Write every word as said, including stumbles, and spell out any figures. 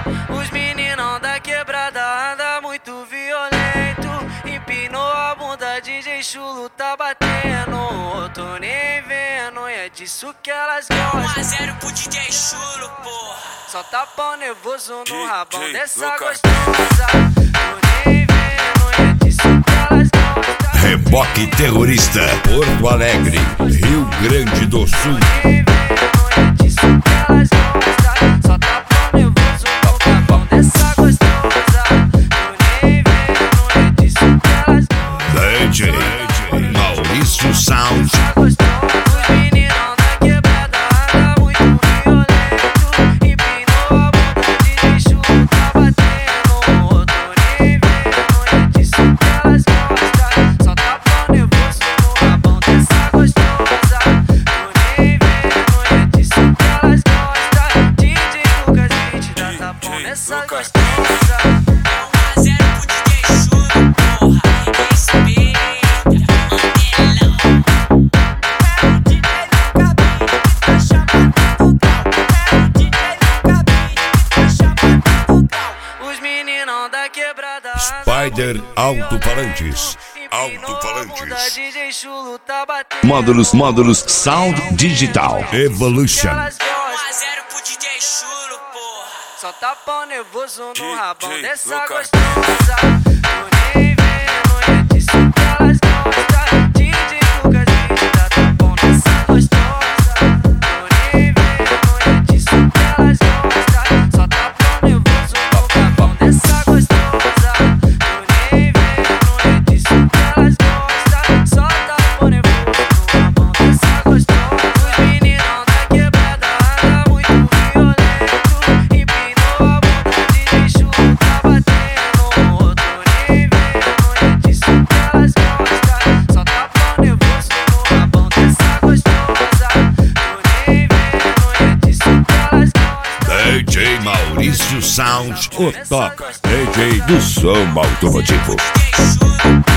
Os meninão da quebrada anda muito violento. Empinou a bunda, D J Chulo tá batendo. Eu tô nem vendo, e é disso que elas gostam. um a zero pro D J Chulo, porra. Só tapão nervoso no rabão D J dessa Lucas. gostosa. Tô nem vendo, e é disso que elas gostam. Reboque Terrorista, Porto Alegre, Rio Grande do Sul. Tô nem vendo, e é disso que elas gostam. Só tapão nervoso no rabão dessa gostosa. Tô nem vendo, e é disso que elas gostam. D J Maurício Sound. Os meninão da quebrada anda muito violento. Empinou a bunda, D J Chulo tá batendo. Eu tô nem vendo, e é disso que elas gostam. Só tapão nervoso no rabão dessa gostosa. Tô nem vendo, e é disso que elas gostam. D J Lucas vinte dá tapão nessa Lucas. gostosa. um a zero pro D J Chulo, porra. Respeita, Os meninão da quebrada Spider Alto-Falantes. Alto-Falantes. D J Chulo tá batendo. Módulos, módulos Sound Digital. Evolution. Elas um gostam. a zero pro D J Chulo, porra. Só tapão nervoso no D J rabão dessa Lucas. gostosa. Tô nem vendo, e é disso que elas gostam. D J Lucas vinte dá tapão nessa gostosa. Tô nem vendo, e é disso que elas gostam. Só tapão nervoso no rabão dessa gostosa. Tô nem vendo, e é disso que elas gostam. Só tapão nervoso no rabão dessa gostosa. Os meninão da quebrada anda muito violento. Empinou a bunda, D J Chulo tá batendo. Eu tô nem vendo, e é disso que elas gostam. Só tapão nervoso no rabão dessa gostosa. Tô nem vendo, e é disso que elas gostam. D J Maurício Sound, o toca. D J do som automotivo. D J Chulo.